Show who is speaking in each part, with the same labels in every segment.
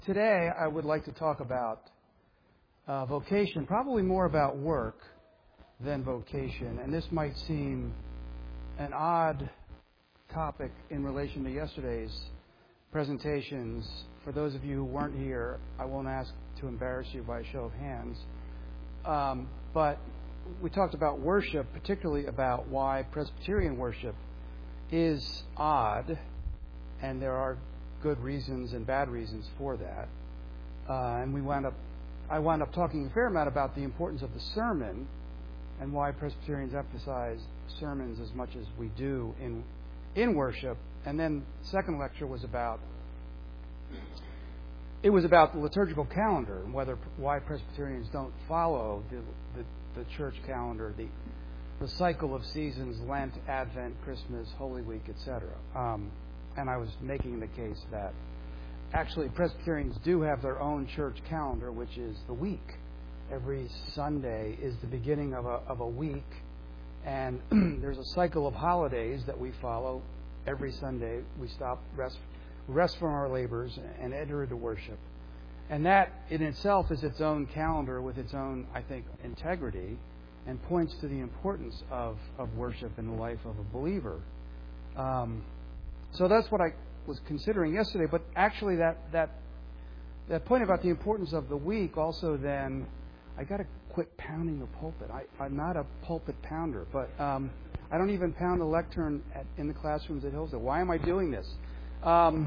Speaker 1: Today, I would like to talk about vocation, probably more about work than vocation. And this might seem an odd topic in relation to yesterday's presentations. For those of you who weren't here, I won't ask to embarrass you by a show of hands. But we talked about worship, particularly about why Presbyterian worship is odd, and there are good reasons and bad reasons for that. And I wound up talking a fair amount about the importance of the sermon and why Presbyterians emphasize sermons as much as we do in worship. And then the second lecture was about the liturgical calendar and why Presbyterians don't follow the church calendar, the cycle of seasons, Lent, Advent, Christmas, Holy Week, etc. And I was making the case that actually Presbyterians do have their own church calendar, which is the week. Every Sunday is the beginning of a week, and there's a cycle of holidays that we follow. Every Sunday we stop, rest from our labors, and enter into worship. And that in itself is its own calendar with its own, I think, integrity, and points to the importance of worship in the life of a believer. So that's what I was considering yesterday. But actually, that point about the importance of the week also then, I got to quit pounding the pulpit. I'm not a pulpit pounder, but I don't even pound a lectern in the classrooms at Hillsdale. Why am I doing this? But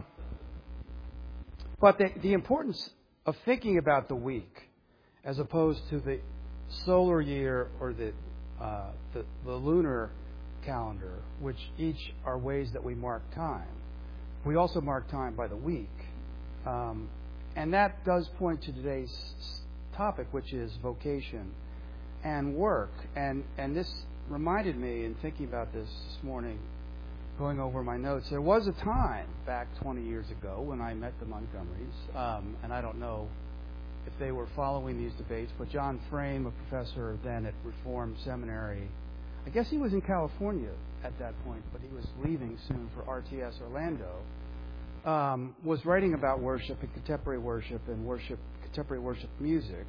Speaker 1: the importance of thinking about the week as opposed to the solar year or the lunar calendar, which each are ways that we mark time. We also mark time by the week. And that does point to today's topic, which is vocation and work. And this reminded me, in thinking about this morning, going over my notes, there was a time back 20 years ago when I met the Montgomerys, and I don't know if they were following these debates, but John Frame, a professor then at Reformed Seminary, I guess he was in California at that point, but he was leaving soon for RTS Orlando, was writing about worship and contemporary worship and contemporary worship music.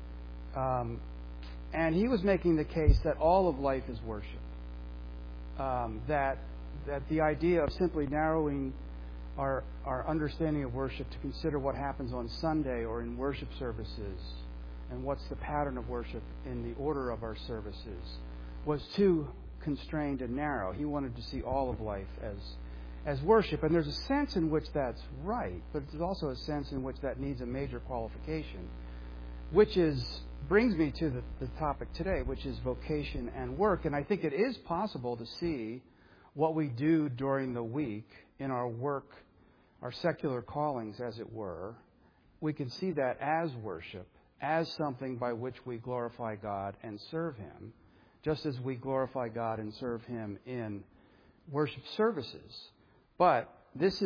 Speaker 1: And he was making the case that all of life is worship. That the idea of simply narrowing our understanding of worship to consider what happens on Sunday or in worship services and what's the pattern of worship in the order of our services was too constrained and narrow. He wanted to see all of life as worship. And there's a sense in which that's right, but there's also a sense in which that needs a major qualification, which brings me to the topic today, which is vocation and work. And I think it is possible to see what we do during the week in our work, our secular callings, as it were. We can see that as worship, as something by which we glorify God and serve Him, just as we glorify God and serve Him in worship services. But this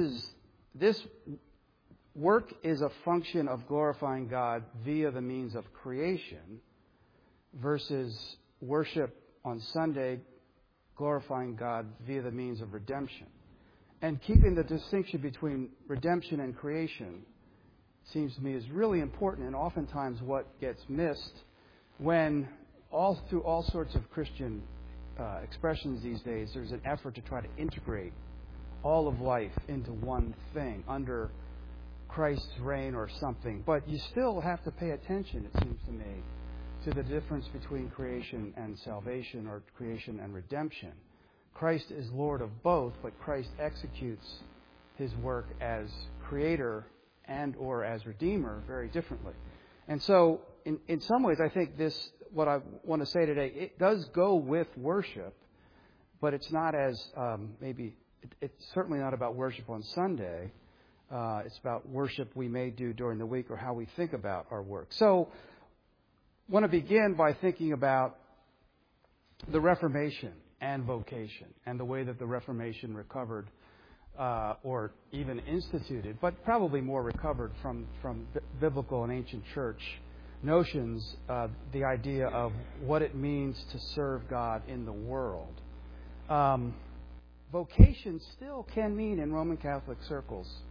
Speaker 1: work is a function of glorifying God via the means of creation versus worship on Sunday glorifying God via the means of redemption. And keeping the distinction between redemption and creation seems to me is really important, and oftentimes what gets missed when through all sorts of Christian expressions these days, there's an effort to try to integrate all of life into one thing under Christ's reign or something. But you still have to pay attention, it seems to me, to the difference between creation and salvation, or creation and redemption. Christ is Lord of both, but Christ executes His work as creator and or as redeemer very differently. And so, in some ways, I think what I want to say today, it does go with worship, but it's not as it's certainly not about worship on Sunday. It's about worship we may do during the week or how we think about our work. So I want to begin by thinking about the Reformation and vocation and the way that the Reformation recovered or even instituted, but probably more recovered from biblical and ancient church notions, the idea of what it means to serve God in the world. Vocation still can mean in Roman Catholic circles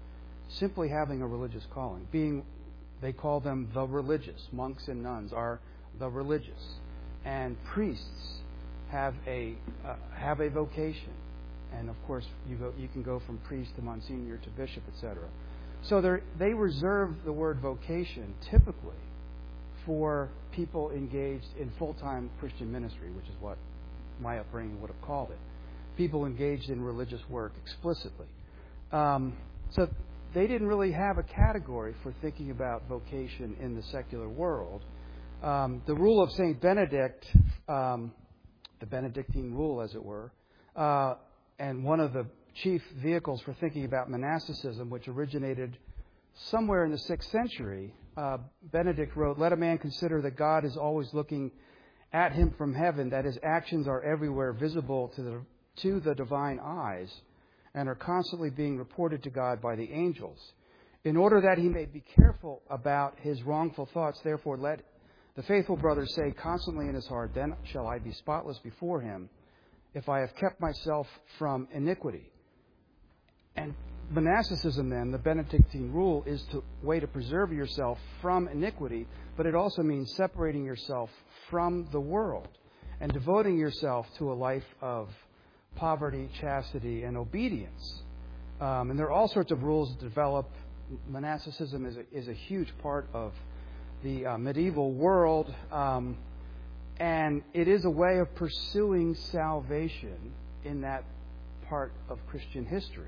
Speaker 1: simply having a religious calling. They call them the religious. Monks and nuns are the religious. And priests have a vocation. And of course, you can go from priest to monsignor to bishop, etc. So they reserve the word vocation typically for people engaged in full-time Christian ministry, which is what my upbringing would have called it. People engaged in religious work explicitly. So they didn't really have a category for thinking about vocation in the secular world. The rule of St. Benedict, the Benedictine rule, as it were, and one of the chief vehicles for thinking about monasticism, which originated somewhere in the 6th century, Benedict wrote, "Let a man consider that God is always looking at him from heaven, that his actions are everywhere visible to the divine eyes, and are constantly being reported to God by the angels. In order that he may be careful about his wrongful thoughts, therefore let the faithful brother say constantly in his heart, then shall I be spotless before him, if I have kept myself from iniquity." And monasticism, then, the Benedictine rule, is the way to preserve yourself from iniquity, but it also means separating yourself from the world and devoting yourself to a life of poverty, chastity, and obedience. And there are all sorts of rules that develop. Monasticism is a huge part of the medieval world, and it is a way of pursuing salvation in that part of Christian history.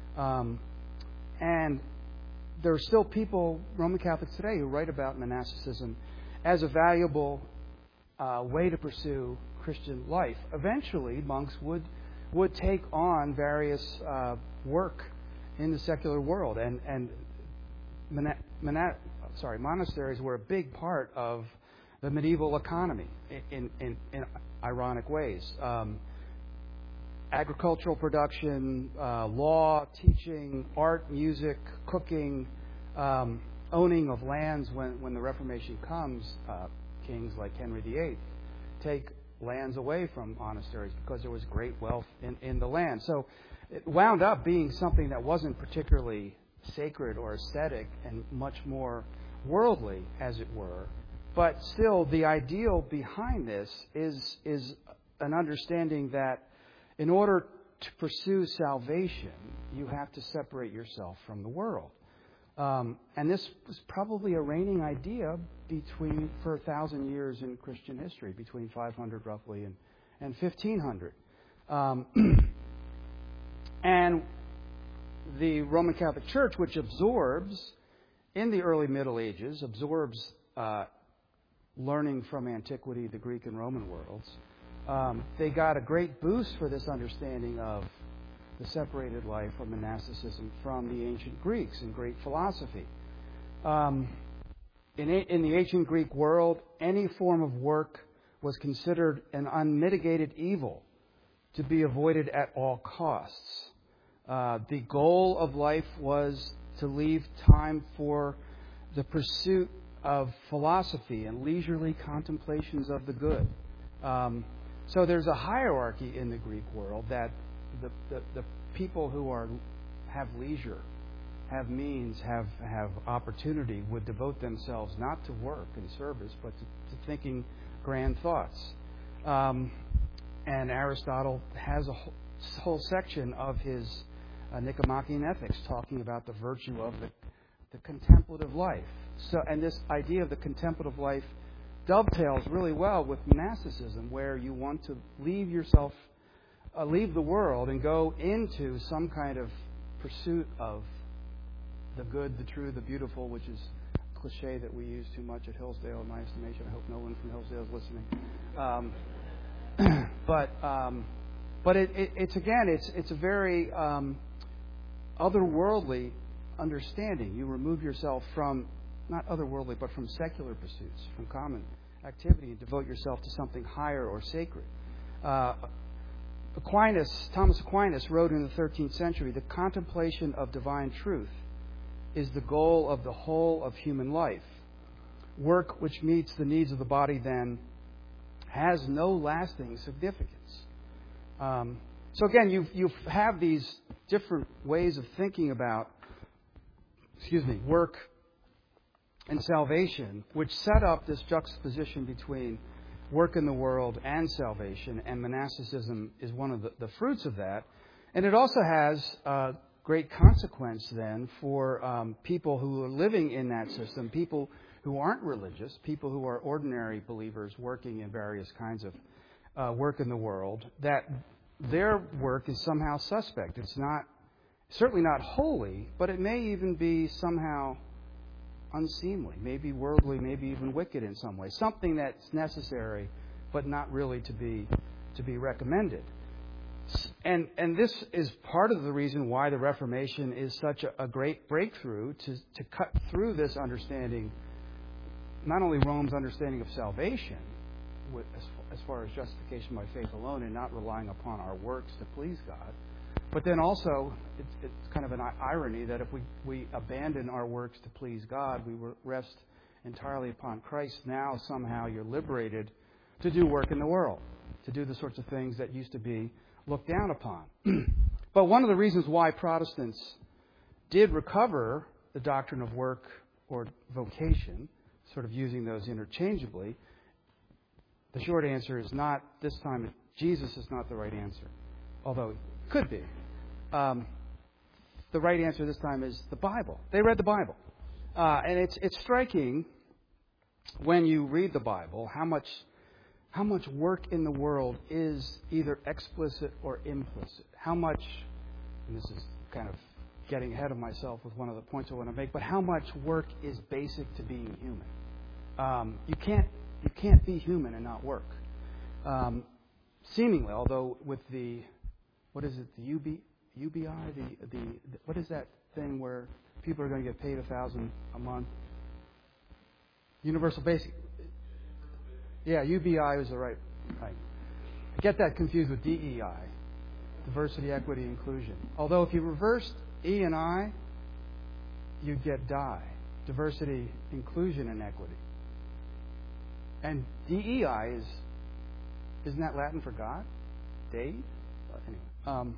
Speaker 1: And there are still people, Roman Catholics today, who write about monasticism as a valuable way to pursue Christian life. Eventually, monks would take on various work in the secular world, and monasteries were a big part of the medieval economy in ironic ways. Agricultural production, law, teaching, art, music, cooking, owning of lands. When the Reformation comes, kings like Henry VIII take lands away from monasteries because there was great wealth in the land. So it wound up being something that wasn't particularly sacred or ascetic and much more worldly, as it were. But still, the ideal behind this is an understanding that in order to pursue salvation, you have to separate yourself from the world. And this was probably a reigning idea for 1,000 years in Christian history, between 500 roughly and 1500. And the Roman Catholic Church, which absorbs, in the early Middle Ages, learning from antiquity, the Greek and Roman worlds, they got a great boost for this understanding of the separated life or monasticism from the ancient Greeks and Greek philosophy. In the ancient Greek world, any form of work was considered an unmitigated evil to be avoided at all costs. The goal of life was to leave time for the pursuit of philosophy and leisurely contemplations of the good. So there's a hierarchy in the Greek world that the people who have leisure, have means, have opportunity, would devote themselves not to work and service, but to thinking grand thoughts. And Aristotle has a whole section of his Nicomachean Ethics talking about the virtue of the contemplative life. And this idea of the contemplative life dovetails really well with monasticism, where you want to leave the world and go into some kind of pursuit of the good, the true, the beautiful, which is a cliche that we use too much at Hillsdale, in my estimation. I hope no one from Hillsdale is listening. But it's a very otherworldly understanding. You remove yourself from, not otherworldly, but from secular pursuits, from common activity, and devote yourself to something higher or sacred. Thomas Aquinas wrote in the 13th century, "The contemplation of divine truth is the goal of the whole of human life. Work which meets the needs of the body, then, has no lasting significance." So again, you have these different ways of thinking about work and salvation, which set up this juxtaposition between work in the world and salvation, and monasticism is one of the fruits of that. And it also has great consequence then for people who are living in that system, people who aren't religious, people who are ordinary believers working in various kinds of work in the world, that their work is somehow suspect. It's certainly not holy, but it may even be somehow unseemly, maybe worldly, maybe even wicked in some way. Something that's necessary, but not really to be recommended. And this is part of the reason why the Reformation is such a great breakthrough to cut through this understanding, not only Rome's understanding of salvation, as far as justification by faith alone and not relying upon our works to please God, but then also it's kind of an irony that if we abandon our works to please God, we rest entirely upon Christ. Now somehow you're liberated to do work in the world, to do the sorts of things that used to be looked down upon. But one of the reasons why Protestants did recover the doctrine of work or vocation, sort of using those interchangeably, the short answer is not this time. Jesus is not the right answer, although it could be. The right answer this time is the Bible. They read the Bible. And it's striking when you read the Bible how much work in the world is either explicit or implicit. How much, and this is kind of getting ahead of myself with one of the points I want to make, but how much work is basic to being human. You can't be human and not work. Seemingly, although with the, what is it, the UBI, what is that thing where people are going to get paid $1,000 a month? Universal Basic. Yeah, UBI is the right. I get that confused with DEI, diversity, equity, inclusion. Although if you reversed E and I, you'd get DI, diversity, inclusion, and equity. And DEI isn't that Latin for God? Dei? Anyway,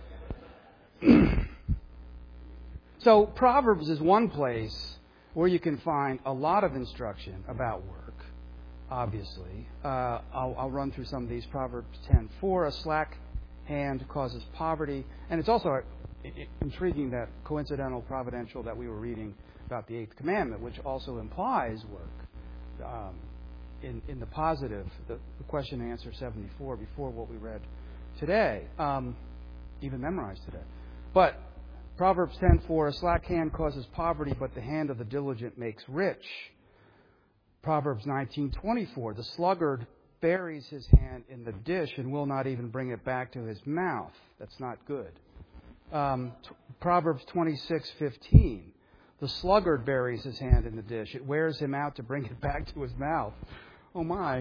Speaker 1: so Proverbs is one place where you can find a lot of instruction about work. Obviously, I'll run through some of these. Proverbs 10:4, a slack hand causes poverty, and it's also intriguing that coincidental, providential that we were reading about the Eighth Commandment, which also implies work. In the positive, the question and answer 74 before what we read today, even memorized today. But Proverbs 10:4, a slack hand causes poverty, but the hand of the diligent makes rich. Proverbs 19:24, the sluggard buries his hand in the dish and will not even bring it back to his mouth. That's not good. Proverbs 26:15, the sluggard buries his hand in the dish. It wears him out to bring it back to his mouth. Oh my.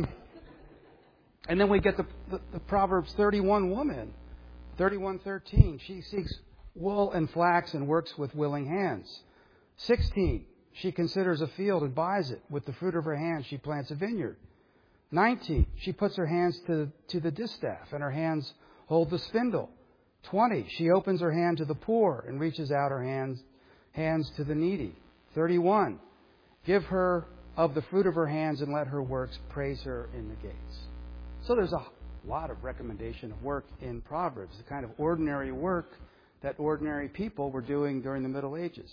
Speaker 1: And then we get the Proverbs 31 woman. 31:13, she seeks wool and flax and works with willing hands. 16, she considers a field and buys it. With the fruit of her hands, she plants a vineyard. 19, she puts her hands to the distaff, and her hands hold the spindle. 20, she opens her hand to the poor and reaches out her hands to the needy. 31, give her of the fruit of her hands and let her works praise her in the gates. So there's a lot of recommendation of work in Proverbs, the kind of ordinary work that ordinary people were doing during the Middle Ages.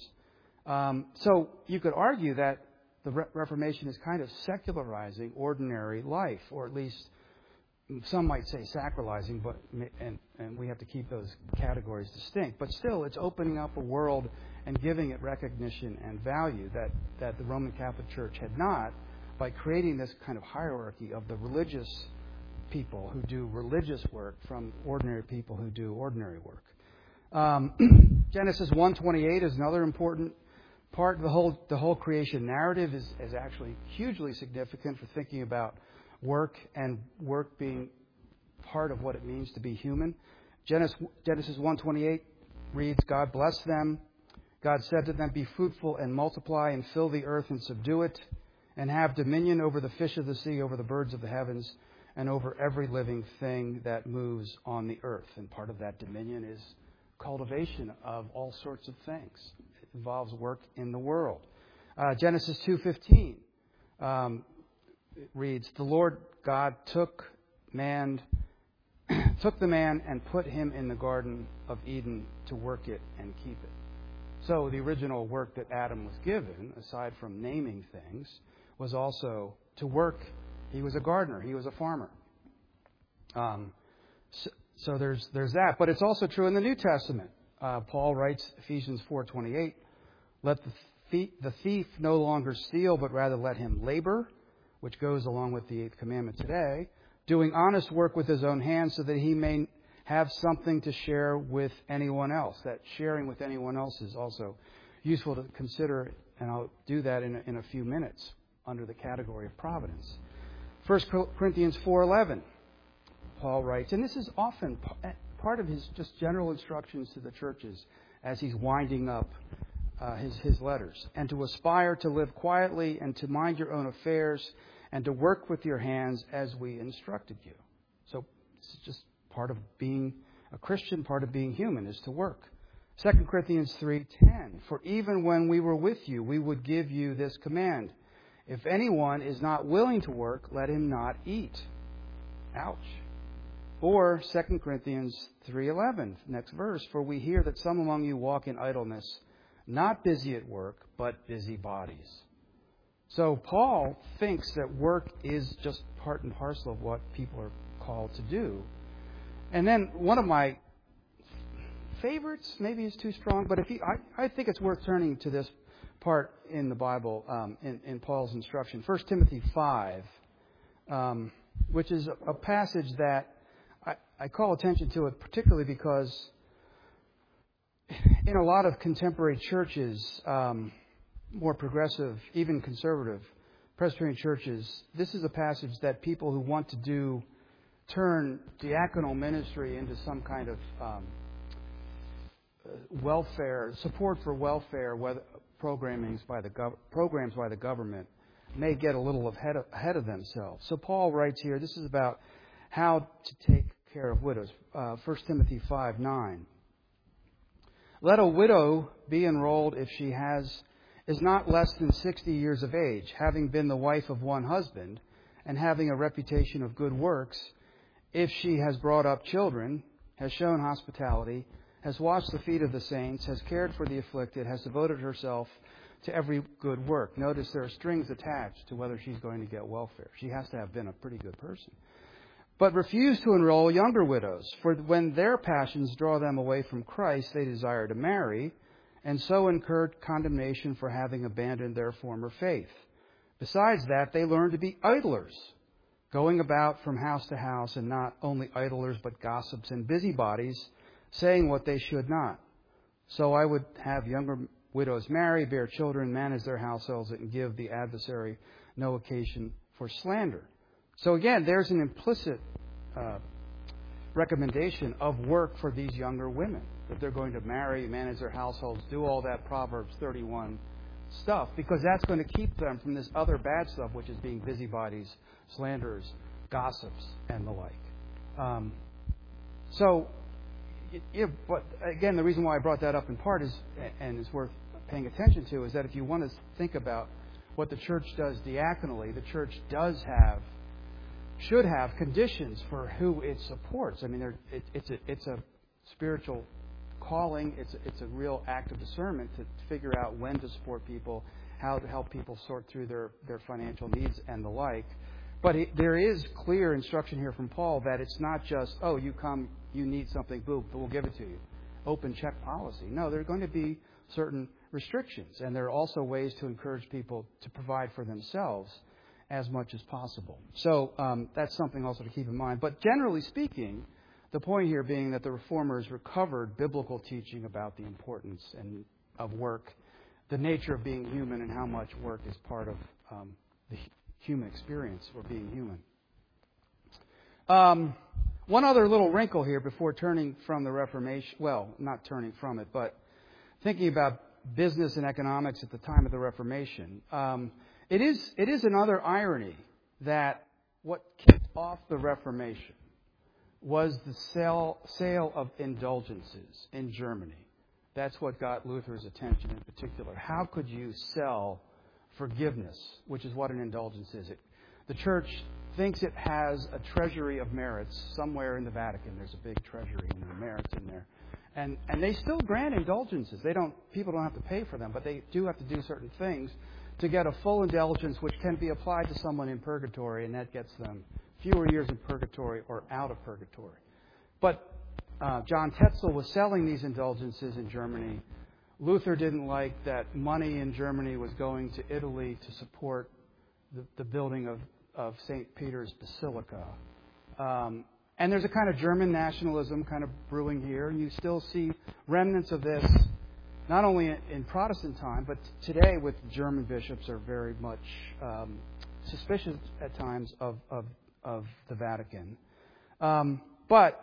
Speaker 1: So you could argue that the Reformation is kind of secularizing ordinary life, or at least some might say sacralizing, but and we have to keep those categories distinct. But still, it's opening up a world and giving it recognition and value that the Roman Catholic Church had not, by creating this kind of hierarchy of the religious people who do religious work from ordinary people who do ordinary work. Genesis 1:28 is another important part. The whole creation narrative is actually hugely significant for thinking about work, and work being part of what it means to be human. Genesis 1:28 reads, God blessed them. God said to them, be fruitful and multiply and fill the earth and subdue it, and have dominion over the fish of the sea, over the birds of the heavens, and over every living thing that moves on the earth. And part of that dominion is cultivation of all sorts of things. involves work in the world. Genesis 2:15 reads, "The Lord God took the man and put him in the Garden of Eden to work it and keep it." So the original work that Adam was given, aside from naming things, was also to work. He was a gardener. He was a farmer. So there's that. But it's also true in the New Testament. Paul writes, Ephesians 4:28, "Let the thief no longer steal, but rather let him labor," which goes along with the 8th commandment today, "doing honest work with his own hands so that he may have something to share with anyone else." That sharing with anyone else is also useful to consider, and I'll do that in a few minutes under the category of providence. 1 Corinthians 4:11, Paul writes, and this is often part of his just general instructions to the churches as he's winding up his letters, "And to aspire to live quietly and to mind your own affairs and to work with your hands as we instructed you." So it's just part of being a Christian, part of being human is to work. 2 Corinthians 3:10, "For even when we were with you, we would give you this command. If anyone is not willing to work, let him not eat." Ouch. Or 2 Corinthians 3:11, next verse, "For we hear that some among you walk in idleness, not busy at work, but busy bodies." So Paul thinks that work is just part and parcel of what people are called to do. And then one of my favorites, maybe is too strong, but I think it's worth turning to this part in the Bible, in Paul's instruction. 1 Timothy 5, which is a passage that I call attention to it particularly because in a lot of contemporary churches, more progressive, even conservative Presbyterian churches, this is a passage that people who want to turn diaconal ministry into some kind of welfare, support for welfare programs by the government, may get a little ahead of themselves. So Paul writes here, this is about how to take care of widows. 1 Timothy 5:9. "Let a widow be enrolled if she is not less than 60 years of age, having been the wife of one husband, and having a reputation of good works, if she has brought up children, has shown hospitality, has washed the feet of the saints, has cared for the afflicted, has devoted herself to every good work." Notice there are strings attached to whether she's going to get welfare. She has to have been a pretty good person. "But refuse to enroll younger widows, for when their passions draw them away from Christ, they desire to marry, and so incur condemnation for having abandoned their former faith. Besides that, they learn to be idlers, going about from house to house, and not only idlers, but gossips and busybodies, saying what they should not. So I would have younger widows marry, bear children, manage their households, and give the adversary no occasion for slander." So again, there's an implicit recommendation of work for these younger women, that they're going to marry, manage their households, do all that Proverbs 31 stuff, because that's going to keep them from this other bad stuff, which is being busybodies, slanderers, gossips, and the like. But again, the reason why I brought that up in part is, and it's worth paying attention to, is that if you want to think about what the church does diaconally, the church should have conditions for who it supports. I mean, it's a spiritual calling. It's a real act of discernment to figure out when to support people, how to help people sort through their financial needs and the like. But there is clear instruction here from Paul that it's not just, oh, you come, you need something, boom, we'll give it to you. Open check policy. No, there are going to be certain restrictions, and there are also ways to encourage people to provide for themselves as much as possible. So that's something also to keep in mind. But generally speaking, the point here being that the Reformers recovered biblical teaching about the importance of work, the nature of being human, and how much work is part of the human experience or being human. One other little wrinkle here before turning from the Reformation, well, not turning from it, but thinking about business and economics at the time of the Reformation. It is another irony that what kicked off the Reformation was the sale of indulgences in Germany. That's what got Luther's attention in particular. How could you sell forgiveness, which is what an indulgence is? The Church thinks it has a treasury of merits somewhere in the Vatican. There's a big treasury and there are merits in there. And they still grant indulgences. People don't have to pay for them, but they do have to do certain things to get a full indulgence which can be applied to someone in purgatory, and that gets them fewer years in purgatory or out of purgatory. But John Tetzel was selling these indulgences in Germany. Luther didn't like that money in Germany was going to Italy to support the building of St. Peter's Basilica. And there's a kind of German nationalism kind of brewing here, and you still see remnants of this, not only in Protestant time, but today with German bishops are very much suspicious at times of the Vatican. But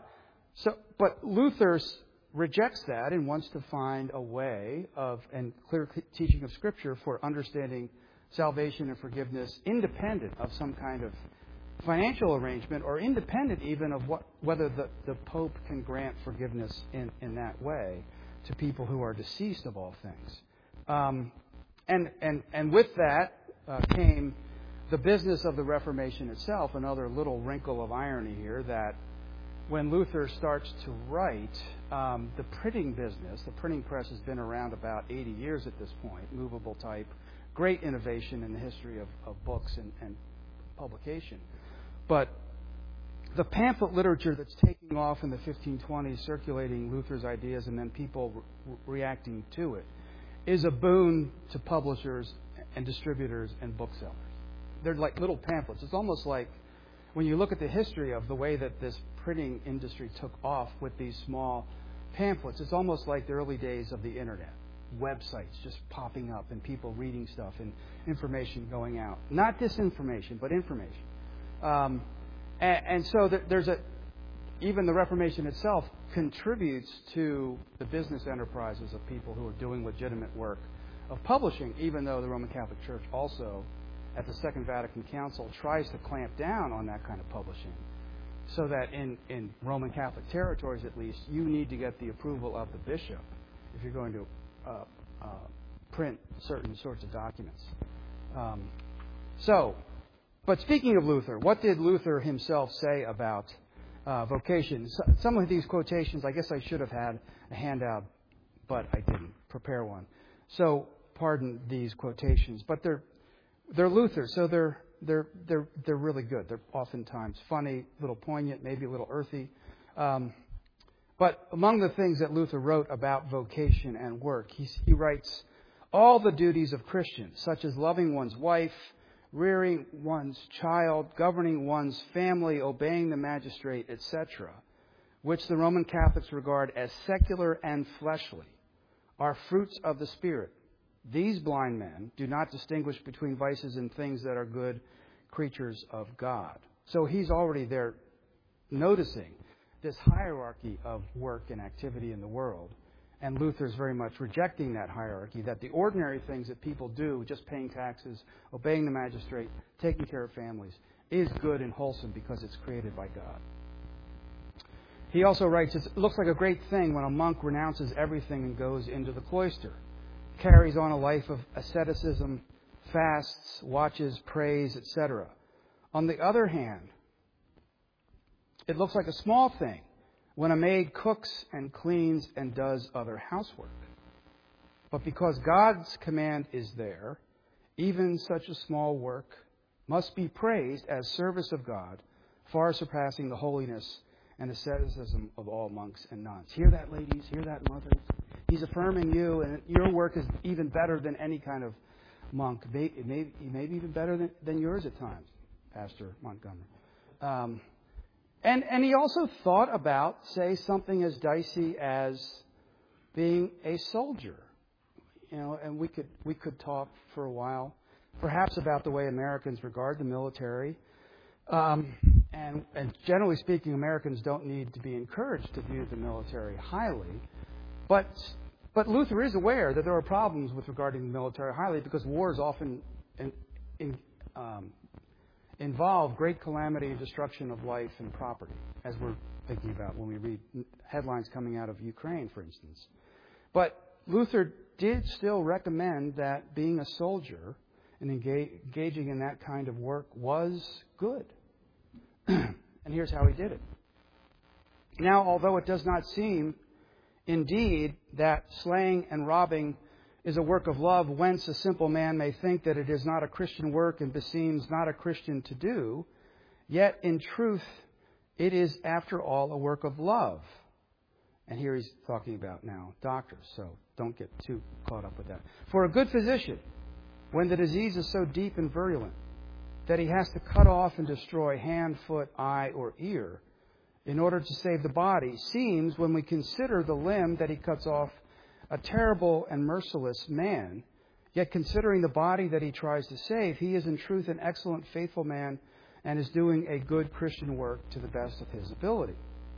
Speaker 1: Luther rejects that and wants to find a way and clear teaching of Scripture for understanding salvation and forgiveness independent of some kind of financial arrangement, or independent even of whether the Pope can grant forgiveness in that way to people who are deceased of all things. And with that came the business of the Reformation itself, another little wrinkle of irony here, that when Luther starts to write, the printing business, the printing press has been around about 80 years at this point, movable type, great innovation in the history of books and publication. But the pamphlet literature that's taking off in the 1520s, circulating Luther's ideas and then people reacting to it, is a boon to publishers and distributors and booksellers. They're like little pamphlets. It's almost like when you look at the history of the way that this printing industry took off with these small pamphlets, it's almost like the early days of the Internet. Websites just popping up and people reading stuff and information going out. Not disinformation, but information. And so even the Reformation itself contributes to the business enterprises of people who are doing legitimate work of publishing, even though the Roman Catholic Church also, at the Second Vatican Council, tries to clamp down on that kind of publishing, so that in Roman Catholic territories at least, you need to get the approval of the bishop if you're going to print certain sorts of documents. But speaking of Luther, what did Luther himself say about vocation? Some of these quotations, I guess I should have had a handout, but I didn't prepare one. So pardon these quotations, but they're Luther, so they're really good. They're oftentimes funny, a little poignant, maybe a little earthy. But among the things that Luther wrote about vocation and work, he writes, all the duties of Christians, such as loving one's wife, rearing one's child, governing one's family, obeying the magistrate, etc., which the Roman Catholics regard as secular and fleshly, are fruits of the Spirit. These blind men do not distinguish between vices and things that are good creatures of God. So he's already there noticing this hierarchy of work and activity in the world. And Luther's very much rejecting that hierarchy, that the ordinary things that people do, just paying taxes, obeying the magistrate, taking care of families, is good and wholesome because it's created by God. He also writes, it looks like a great thing when a monk renounces everything and goes into the cloister, carries on a life of asceticism, fasts, watches, prays, etc. On the other hand, it looks like a small thing when a maid cooks and cleans and does other housework. But because God's command is there, even such a small work must be praised as service of God, far surpassing the holiness and asceticism of all monks and nuns. Hear that, ladies? Hear that, mothers? He's affirming you, and your work is even better than any kind of monk. It may be even better than yours at times, Pastor Montgomery. And he also thought about, say, something as dicey as being a soldier. And we could talk for a while, perhaps about the way Americans regard the military. And generally speaking, Americans don't need to be encouraged to view the military highly. But Luther is aware that there are problems with regarding the military highly because wars often involve great calamity and destruction of life and property, as we're thinking about when we read headlines coming out of Ukraine, for instance. But Luther did still recommend that being a soldier and engaging in that kind of work was good. And here's how he did it. Now, although it does not seem, indeed, that slaying and robbing is a work of love, whence a simple man may think that it is not a Christian work and beseems not a Christian to do, yet in truth it is, after all, a work of love. And here he's talking about now doctors, so don't get too caught up with that. For a good physician, when the disease is so deep and virulent that he has to cut off and destroy hand, foot, eye, or ear in order to save the body, seems, when we consider the limb that he cuts off, a terrible and merciless man. Yet considering the body that he tries to save, he is in truth an excellent, faithful man and is doing a good Christian work to the best of his ability.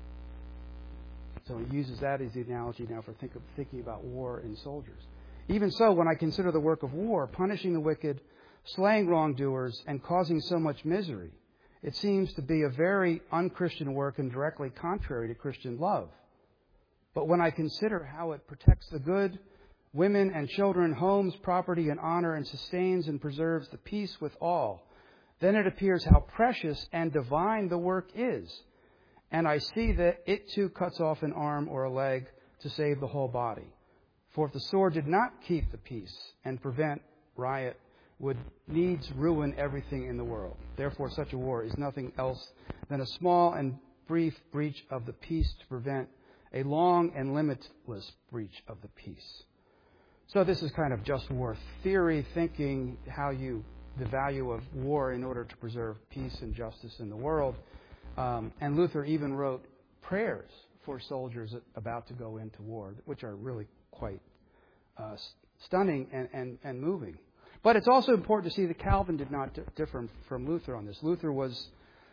Speaker 1: So he uses that as the analogy now for thinking about war and soldiers. Even so, when I consider the work of war, punishing the wicked, slaying wrongdoers, and causing so much misery, it seems to be a very unchristian work and directly contrary to Christian love. But when I consider how it protects the good, women and children, homes, property, and honor, and sustains and preserves the peace with all, then it appears how precious and divine the work is. And I see that it too cuts off an arm or a leg to save the whole body. For if the sword did not keep the peace and prevent riot, would needs ruin everything in the world. Therefore, such a war is nothing else than a small and brief breach of the peace to prevent a long and limitless breach of the peace. So this is kind of just war theory, thinking the value of war in order to preserve peace and justice in the world. And Luther even wrote prayers for soldiers about to go into war, which are really quite stunning and moving. But it's also important to see that Calvin did not differ from Luther on this. Luther was,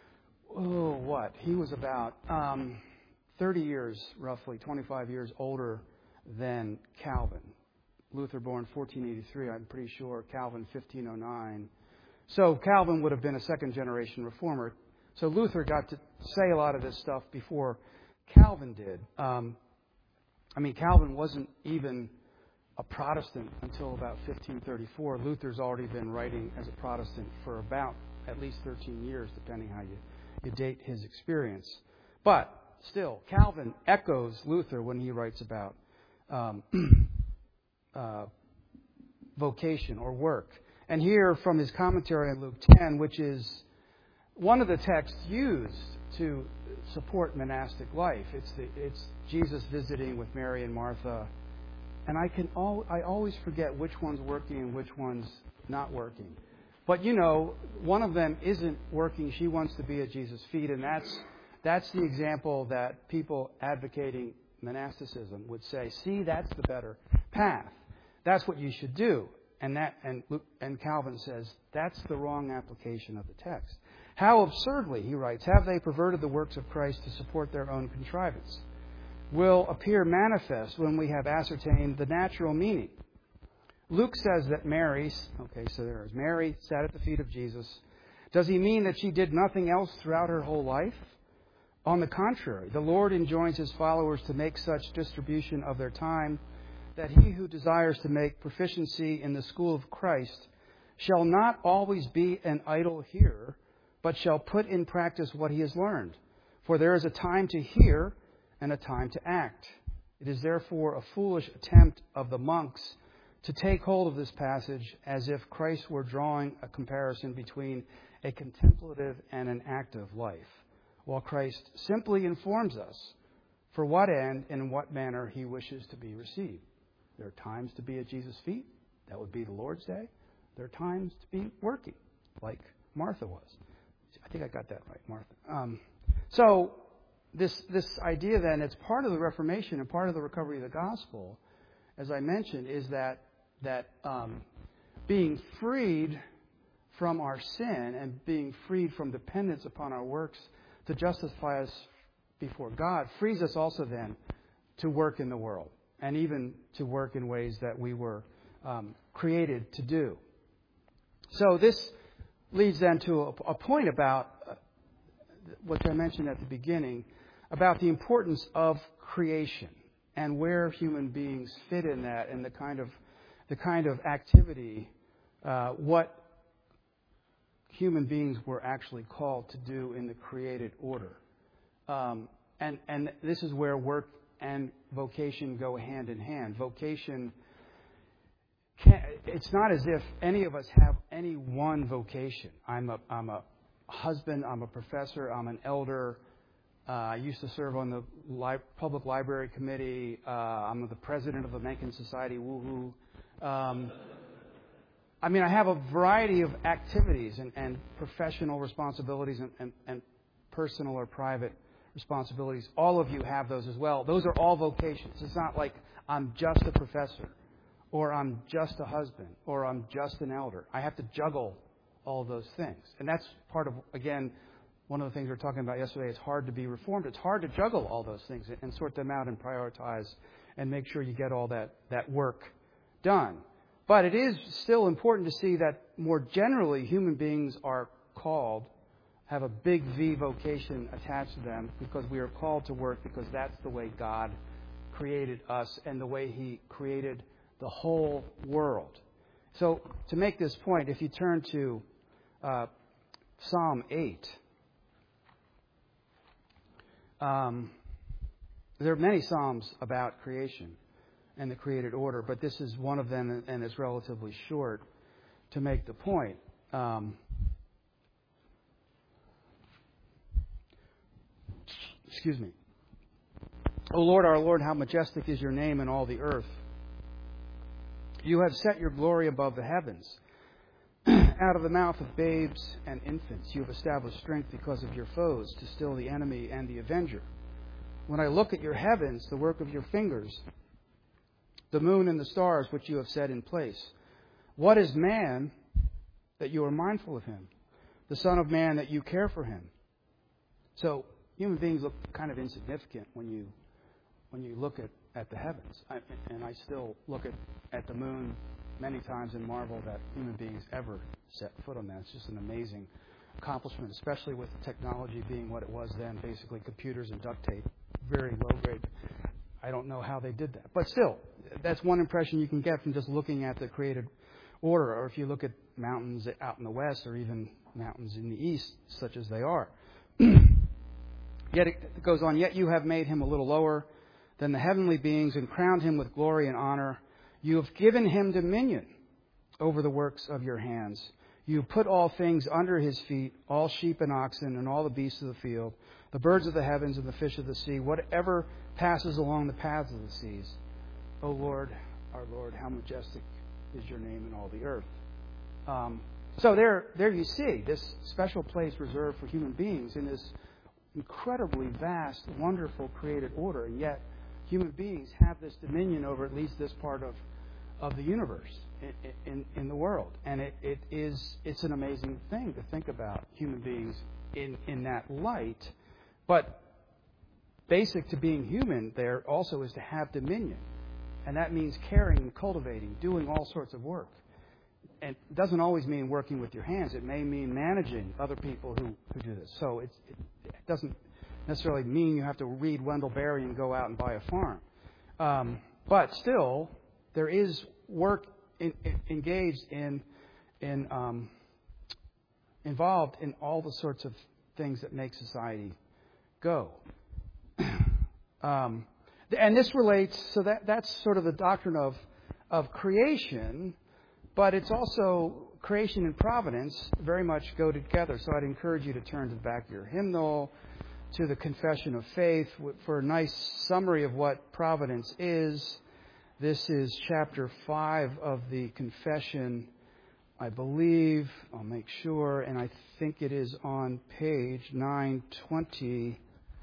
Speaker 1: he was about 30 years, roughly 25 years older than Calvin. Luther born 1483, I'm pretty sure. Calvin 1509. So Calvin would have been a second-generation reformer. So Luther got to say a lot of this stuff before Calvin did. Calvin wasn't even a Protestant until about 1534. Luther's already been writing as a Protestant for about at least 13 years, depending how you date his experience. But still, Calvin echoes Luther when he writes about vocation or work. And here from his commentary on Luke 10, which is one of the texts used to support monastic life. It's Jesus visiting with Mary and Martha. And I always forget which one's working and which one's not working. But one of them isn't working. She wants to be at Jesus' feet, and that's the example that people advocating monasticism would say, see, that's the better path. That's what you should do. And Calvin says that's the wrong application of the text. How absurdly, he writes, have they perverted the works of Christ to support their own contrivance? Will appear manifest when we have ascertained the natural meaning. Luke says that Mary sat at the feet of Jesus. Does he mean that she did nothing else throughout her whole life? On the contrary, the Lord enjoins his followers to make such distribution of their time that he who desires to make proficiency in the school of Christ shall not always be an idle hearer, but shall put in practice what he has learned. For there is a time to hear and a time to act. It is therefore a foolish attempt of the monks to take hold of this passage as if Christ were drawing a comparison between a contemplative and an active life, while Christ simply informs us for what end and in what manner he wishes to be received. There are times to be at Jesus' feet. That would be the Lord's Day. There are times to be working, like Martha was. I think I got that right, Martha. So this idea then, it's part of the Reformation and part of the recovery of the gospel, as I mentioned, is that being freed from our sin and being freed from dependence upon our works to justify us before God frees us also then to work in the world and even to work in ways that we were created to do. So this leads then to a point about what I mentioned at the beginning, about the importance of creation. and where human beings fit in that, and the kind of activity, what human beings were actually called to do in the created order. And this is where work and vocation go hand in hand. Vocation, it's not as if any of us have any one vocation. I'm a husband, I'm a professor, I'm an elder. I used to serve on the public library committee. I'm the president of the Mencken Society. Woohoo! I have a variety of activities and professional responsibilities and personal or private responsibilities. All of you have those as well. Those are all vocations. It's not like I'm just a professor, or I'm just a husband, or I'm just an elder. I have to juggle all of those things. And that's part of, again, one of the things we were talking about yesterday. It's hard to be reformed. It's hard to juggle all those things and sort them out and prioritize and make sure you get all that work done. But it is still important to see that more generally human beings are called, have a big V vocation attached to them, because we are called to work because that's the way God created us and the way He created the whole world. So to make this point, if you turn to Psalm 8, there are many Psalms about creation and the created order, but this is one of them, and it's relatively short to make the point. Excuse me. O Lord, our Lord, how majestic is your name in all the earth. You have set your glory above the heavens. Out of the mouth of babes and infants, you have established strength because of your foes, to still the enemy and the avenger. When I look at your heavens, the work of your fingers, the moon and the stars which you have set in place, what is man that you are mindful of him? The Son of Man that you care for him? So human beings look kind of insignificant when you look at the heavens. And I still look at the moon many times and marvel that human beings ever set foot on that. It's just an amazing accomplishment, especially with technology being what it was then, basically computers and duct tape, very low grade. I don't know how they did that. But still, that's one impression you can get from just looking at the created order, or if you look at mountains out in the west or even mountains in the east, such as they are. Yet it goes on, yet you have made him a little lower than the heavenly beings and crowned him with glory and honor. You have given him dominion over the works of your hands. You put all things under his feet, all sheep and oxen and all the beasts of the field, the birds of the heavens and the fish of the sea, whatever passes along the paths of the seas. O Lord, our Lord, how majestic is your name in all the earth. So there you see this special place reserved for human beings in this incredibly vast, wonderful created order, and yet human beings have this dominion over at least this part of the universe in the world. And it's an amazing thing to think about human beings in that light. But basic to being human there also is to have dominion. And that means caring, cultivating, doing all sorts of work. And it doesn't always mean working with your hands. It may mean managing other people who do this. So it doesn't necessarily mean you have to read Wendell Berry and go out and buy a farm. But still, there is work engaged involved in all the sorts of things that make society go. And this relates, so that's sort of the doctrine of creation, but it's also creation and providence very much go together. So I'd encourage you to turn to the back of your hymnal, to the Confession of Faith, for a nice summary of what providence is. This is chapter 5 of the Confession, I believe. I'll make sure, and I think it is on page 920.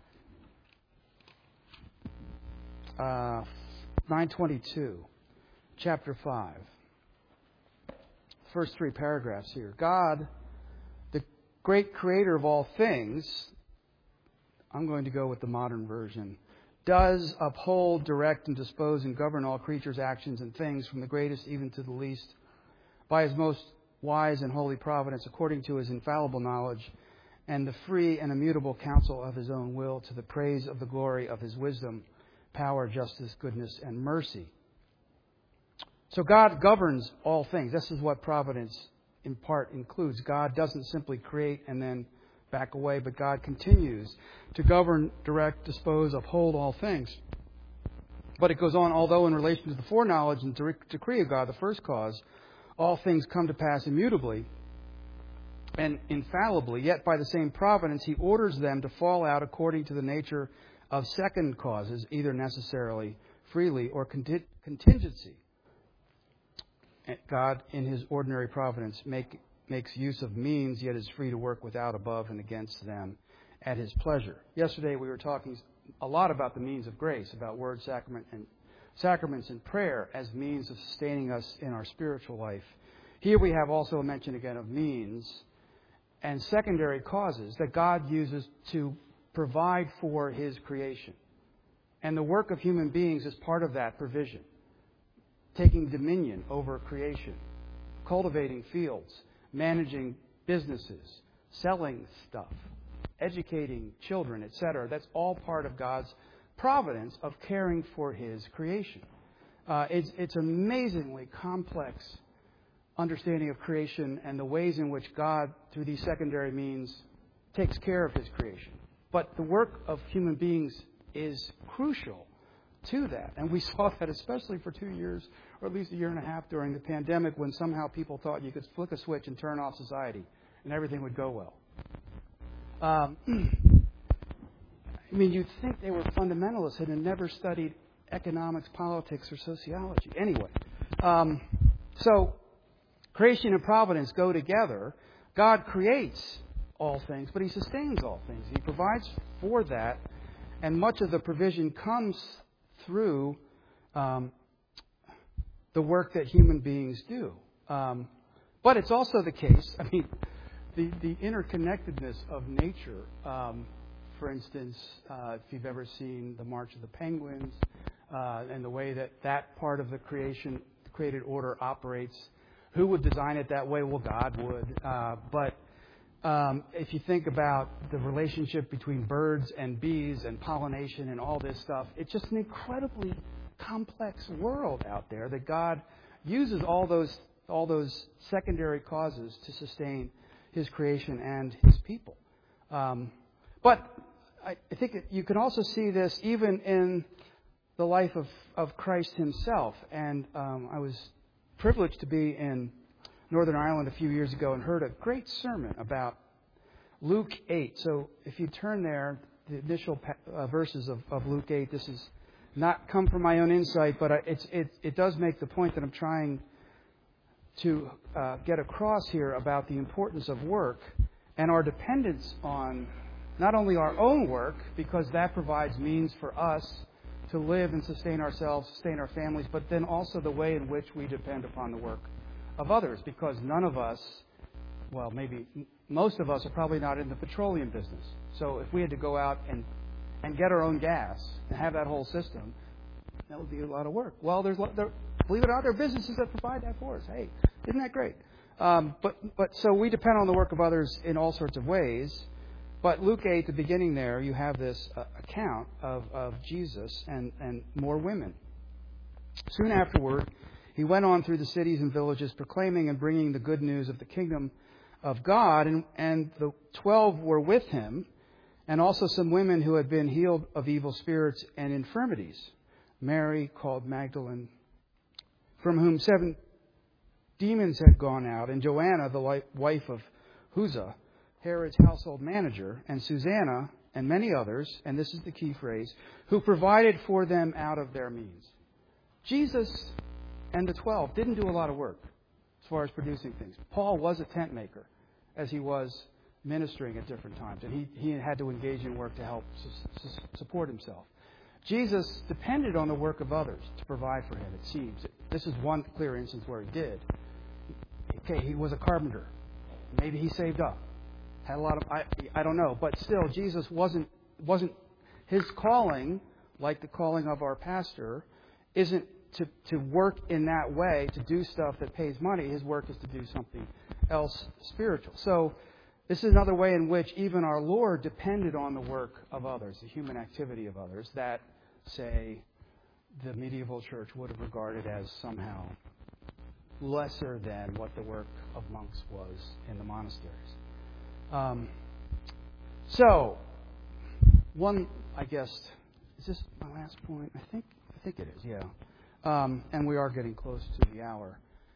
Speaker 1: 922, chapter 5. First 3 paragraphs here. God, the great creator of all things, I'm going to go with the modern version, does uphold, direct, and dispose and govern all creatures' actions and things, from the greatest even to the least, by his most wise and holy providence, according to his infallible knowledge, and the free and immutable counsel of his own will, to the praise of the glory of his wisdom, power, justice, goodness, and mercy. So God governs all things. This is what providence in part includes. God doesn't simply create and then back away, but God continues to govern, direct, dispose, uphold all things. But it goes on, although in relation to the foreknowledge and decree of God, the first cause, all things come to pass immutably and infallibly, yet by the same providence he orders them to fall out according to the nature of second causes, either necessarily, freely, or contingency. God, in his ordinary providence, makes use of means, yet is free to work without, above, and against them at his pleasure. Yesterday we were talking a lot about the means of grace, about word, sacraments, and prayer as means of sustaining us in our spiritual life. Here we have also a mention again of means and secondary causes that God uses to provide for his creation. And the work of human beings is part of that provision. Taking dominion over creation, cultivating fields, managing businesses, selling stuff, educating children, etc. That's all part of God's providence of caring for his creation. It's amazingly complex understanding of creation and the ways in which God, through these secondary means, takes care of his creation. But the work of human beings is crucial to that. And we saw that especially for 2 years, or at least a year and a half during the pandemic, when somehow people thought you could flick a switch and turn off society and everything would go well. I mean, you'd think they were fundamentalists and had never studied economics, politics, or sociology. Anyway, so creation and providence go together. God creates all things, but he sustains all things. He provides for that, and much of the provision comes through the work that human beings do. But it's also the case, I mean, the interconnectedness of nature. For instance, if you've ever seen The March of the Penguins and the way that part of the created order operates, who would design it that way? Well, God would. But if you think about the relationship between birds and bees and pollination and all this stuff, it's just an incredibly complex world out there that God uses all those secondary causes to sustain his creation and his people. But I think you can also see this even in the life of Christ himself. And I was privileged to be in Northern Ireland a few years ago and heard a great sermon about Luke 8. So if you turn there, the initial verses of Luke 8, this is not come from my own insight, but it does make the point that I'm trying to get across here about the importance of work and our dependence on not only our own work, because that provides means for us to live and sustain ourselves, sustain our families, but then also the way in which we depend upon the work of others, because none of us, well, maybe most of us are probably not in the petroleum business. So if we had to go out and get our own gas and have that whole system, that would be a lot of work. Well, believe it or not, there are businesses that provide that for us. Hey, isn't that great? But so we depend on the work of others in all sorts of ways. But Luke 8, the beginning there, you have this account of Jesus and more women. Soon afterward, he went on through the cities and villages, proclaiming and bringing the good news of the kingdom of God. And the 12 were with him, and also some women who had been healed of evil spirits and infirmities. Mary, called Magdalene, from whom 7 demons had gone out, and Joanna, the wife of Chuza, Herod's household manager, and Susanna, and many others, and this is the key phrase, who provided for them out of their means. Jesus and the 12 didn't do a lot of work as far as producing things. Paul was a tent maker as he was ministering at different times, and he had to engage in work to help support himself. Jesus depended on the work of others to provide for him, it seems. This is one clear instance where he did. Okay, he was a carpenter. Maybe he saved up. Had a lot of, I don't know, but still, Jesus wasn't his calling, like the calling of our pastor, isn't to work in that way, to do stuff that pays money. His work is to do something else spiritual. So this is another way in which even our Lord depended on the work of others, the human activity of others, that say, the medieval church would have regarded as somehow lesser than what the work of monks was in the monasteries. So, one, I guess, is this my last point? I think it is, yeah. And we are getting close to the hour.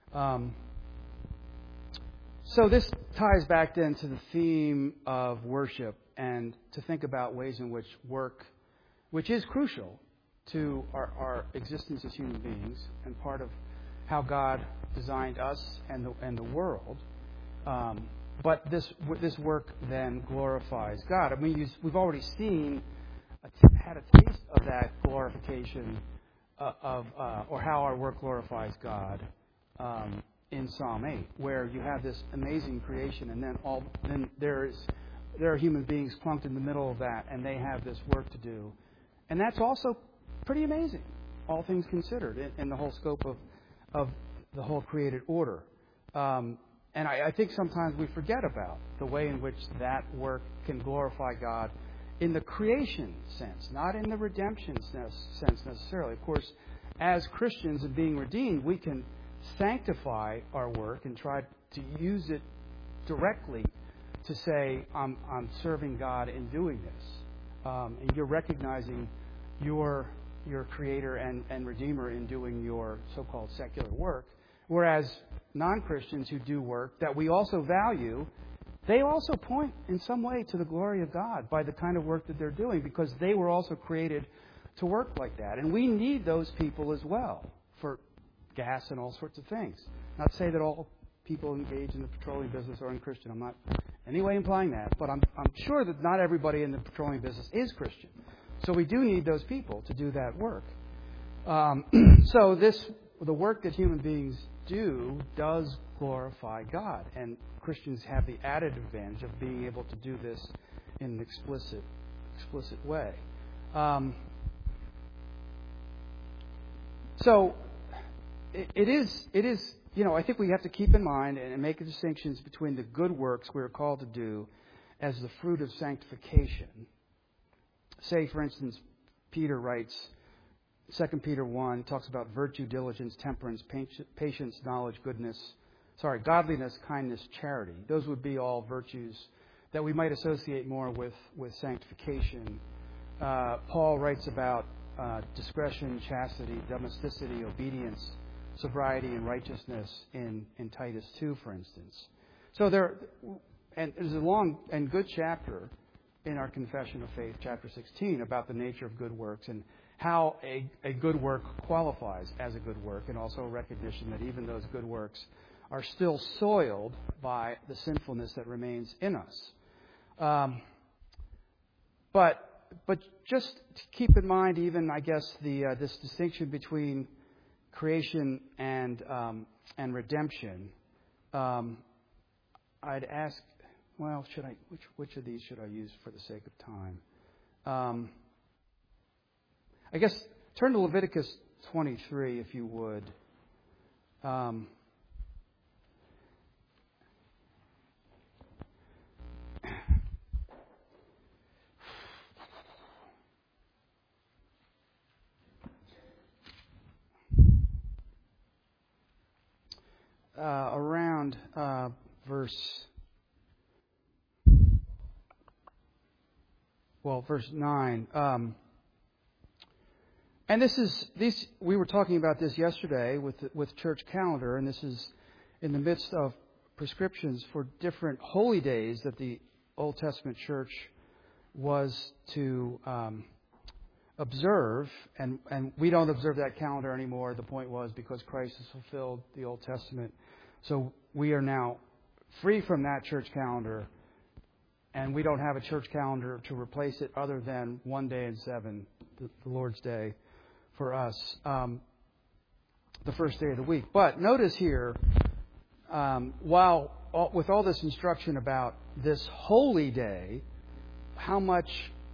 Speaker 1: So this ties back then to the theme of worship and to think about ways in which work, which is crucial to our existence as human beings and part of how God designed us and the world. But this work then glorifies God. I mean, we've already had a taste of that glorification or how our work glorifies God in Psalm 8, where you have this amazing creation, and then there are human beings clunked in the middle of that, and they have this work to do, and that's also pretty amazing, all things considered, in the whole scope of the whole created order. And I think sometimes we forget about the way in which that work can glorify God in the creation sense, not in the redemption sense necessarily. Of course, as Christians and being redeemed, we can sanctify our work and try to use it directly to say, I'm serving God in doing this. And you're recognizing your Creator and Redeemer in doing your so-called secular work. Whereas non-Christians who do work that we also value, they also point in some way to the glory of God by the kind of work that they're doing, because they were also created to work like that. And we need those people as well for gas and all sorts of things. Not to say that all people engaged in the petroleum business are unchristian. I'm not in any way implying that, but I'm sure that not everybody in the petroleum business is Christian. So we do need those people to do that work. So the work that human beings do does glorify God, and Christians have the added advantage of being able to do this in an explicit way. So it is. I think we have to keep in mind and make distinctions between the good works we are called to do as the fruit of sanctification. Say, for instance, Peter writes, 2 Peter 1 talks about virtue, diligence, temperance, patience, knowledge, godliness, kindness, charity. Those would be all virtues that we might associate more with sanctification. Paul writes about discretion, chastity, domesticity, obedience, sobriety, and righteousness in Titus 2, for instance. So there's a long and good chapter in our Confession of Faith, chapter 16, about the nature of good works and how a good work qualifies as a good work, and also a recognition that even those good works are still soiled by the sinfulness that remains in us. But just to keep in mind, even I guess this distinction between creation and redemption, I'd ask, well, which of these should I use for the sake of time? I guess turn to Leviticus 23, if you would. Around verse 9. And we were talking about this yesterday with church calendar, and this is in the midst of prescriptions for different holy days that the Old Testament church was to observe, and we don't observe that calendar anymore. The point was because Christ has fulfilled the Old Testament, so we are now free from that church calendar, and we don't have a church calendar to replace it other than one day in 7, the Lord's Day, for us, the first day of the week. But notice here, with all this instruction about this holy day, how much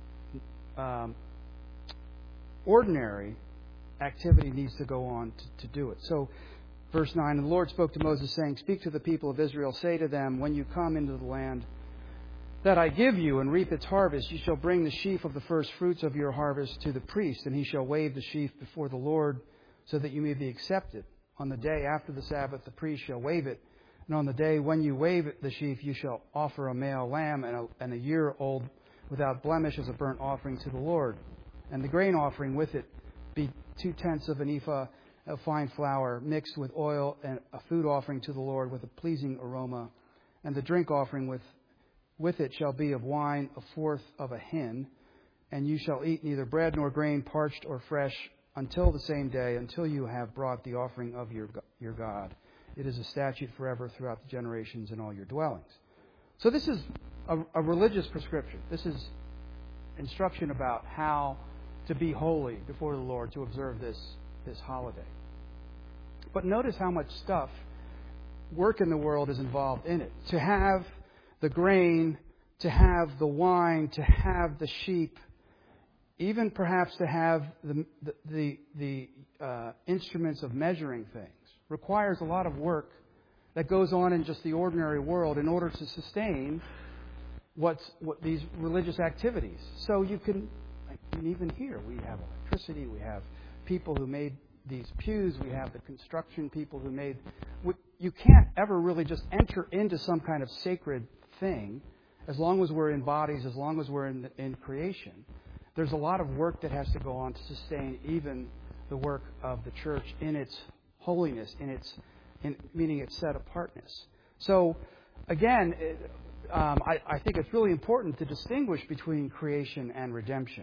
Speaker 1: ordinary activity needs to go on to do it. So, verse 9, and the Lord spoke to Moses, saying, Speak to the people of Israel, say to them, when you come into the land that I give you and reap its harvest, you shall bring the sheaf of the first fruits of your harvest to the priest, and he shall wave the sheaf before the Lord, so that you may be accepted. On the day after the Sabbath, the priest shall wave it, and on the day when you wave the sheaf, you shall offer a male lamb and a year old without blemish as a burnt offering to the Lord. And the grain offering with it be 2/10 of an ephah of fine flour mixed with oil, and a food offering to the Lord with a pleasing aroma. And the drink offering with it shall be of wine 1/4 of a hin. And you shall eat neither bread nor grain, parched or fresh, until the same day, until you have brought the offering of your God. It is a statute forever throughout the generations in all your dwellings. So this is a religious prescription. This is instruction about how to be holy before the Lord, to observe this holiday. But notice how much stuff, work in the world, is involved in it. To have the grain, to have the wine, to have the sheep, even perhaps to have the instruments of measuring things, requires a lot of work that goes on in just the ordinary world in order to sustain what these religious activities. So you can even here, we have electricity, we have people who made these pews, we have the construction people who made... You can't ever really just enter into some kind of sacred thing as long as we're in bodies, as long as we're in creation. There's a lot of work that has to go on to sustain even the work of the church in its holiness, meaning its set apartness. So, again, I think it's really important to distinguish between creation and redemption.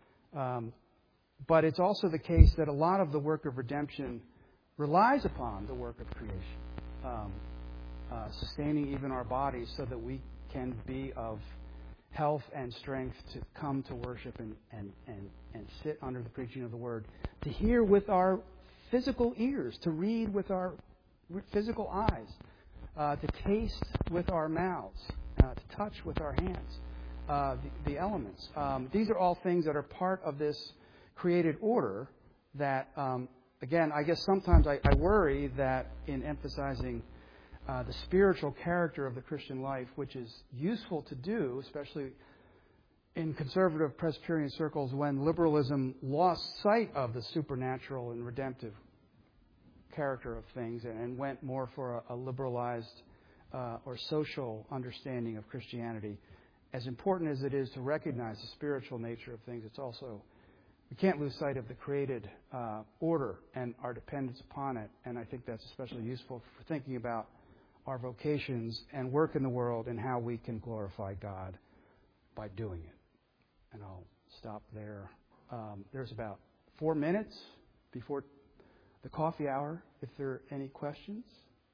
Speaker 1: But it's also the case that a lot of the work of redemption relies upon the work of creation, sustaining even our bodies so that we can be of health and strength to come to worship and sit under the preaching of the Word, to hear with our physical ears, to read with our physical eyes, to taste with our mouths, to touch with our hands, the elements. These are all things that are part of this created order that, again, I guess sometimes I worry that in emphasizing the spiritual character of the Christian life, which is useful to do, especially in conservative Presbyterian circles when liberalism lost sight of the supernatural and redemptive character of things and went more for a liberalized or social understanding of Christianity. As important as it is to recognize the spiritual nature of things, it's also, we can't lose sight of the created order and our dependence upon it. And I think that's especially useful for thinking about our vocations and work in the world and how we can glorify God by doing it. And I'll stop there. There's about 4 minutes before the coffee hour. If there are any questions,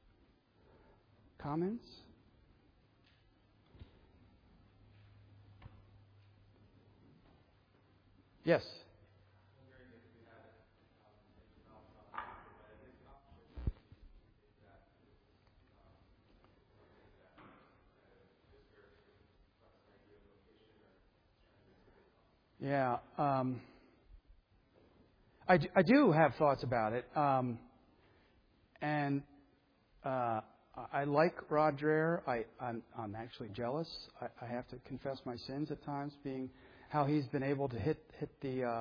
Speaker 1: comments? Yes. Yeah, I do have thoughts about it, and I like Rod Dreher. I'm actually jealous. I have to confess my sins at times, being how he's been able to hit the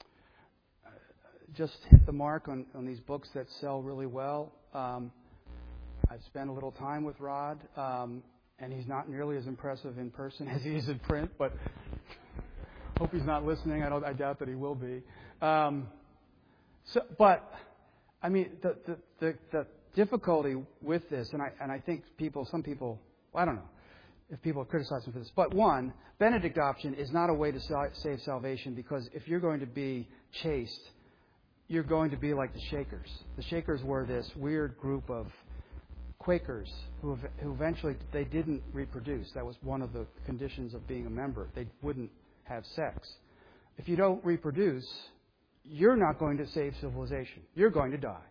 Speaker 1: mark on these books that sell really well. I've spent a little time with Rod, and he's not nearly as impressive in person as he is in print, but hope he's not listening. I doubt that he will be. But I mean, the difficulty with this, and I think some people, I don't know if people criticize him for this, but one, Benedict option is not a way to save salvation, because if you're going to be chaste, you're going to be like the Shakers. The Shakers were this weird group of Quakers who eventually they didn't reproduce. That was one of the conditions of being a member. They wouldn't have sex. If you don't reproduce, you're not going to save civilization. You're going to die.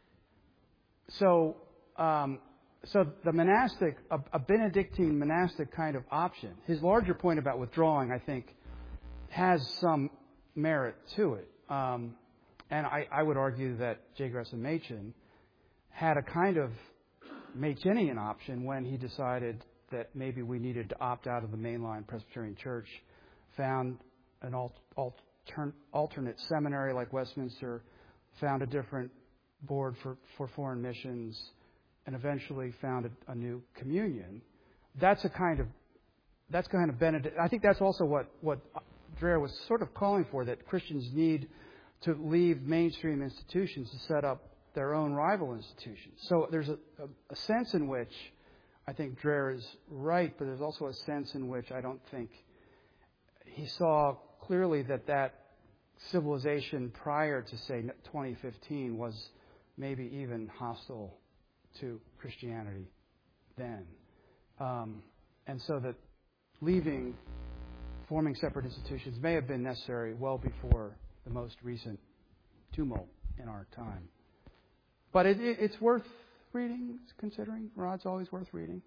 Speaker 1: So the monastic, a Benedictine monastic kind of option, his larger point about withdrawing, I think, has some merit to it. And I would argue that J. Gresham Machen had a kind of Machenian option when he decided that maybe we needed to opt out of the mainline Presbyterian Church, found an alternate seminary like Westminster, found a different board for foreign missions, and eventually found a new communion. That's kind of Benedict. I think that's also what Dreher was sort of calling for, that Christians need to leave mainstream institutions to set up their own rival institutions. So there's a sense in which I think Dreher is right, but there's also a sense in which I don't think he saw clearly that civilization prior to, say, 2015 was maybe even hostile to Christianity then. And so that forming separate institutions may have been necessary well before the most recent tumult in our time. But it's worth reading, considering. Rod's always worth reading.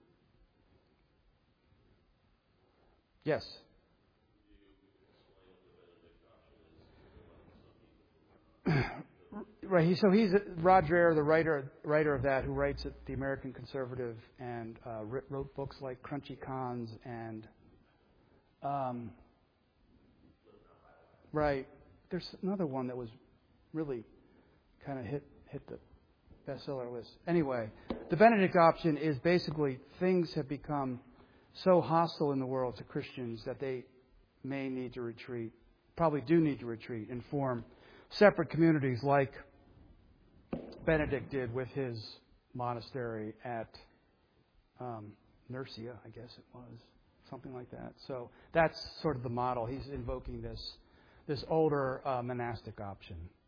Speaker 1: Yes. Right. So he's Rod Dreher, the writer of that, who writes at the American Conservative and wrote books like Crunchy Cons and right. There's another one that was really kind of hit the bestseller list. Anyway, the Benedict option is basically things have become so hostile in the world to Christians that they may need to retreat, probably do need to retreat and form separate communities like Benedict did with his monastery at Nursia, I guess it was, something like that. So that's sort of the model. He's invoking this older monastic option.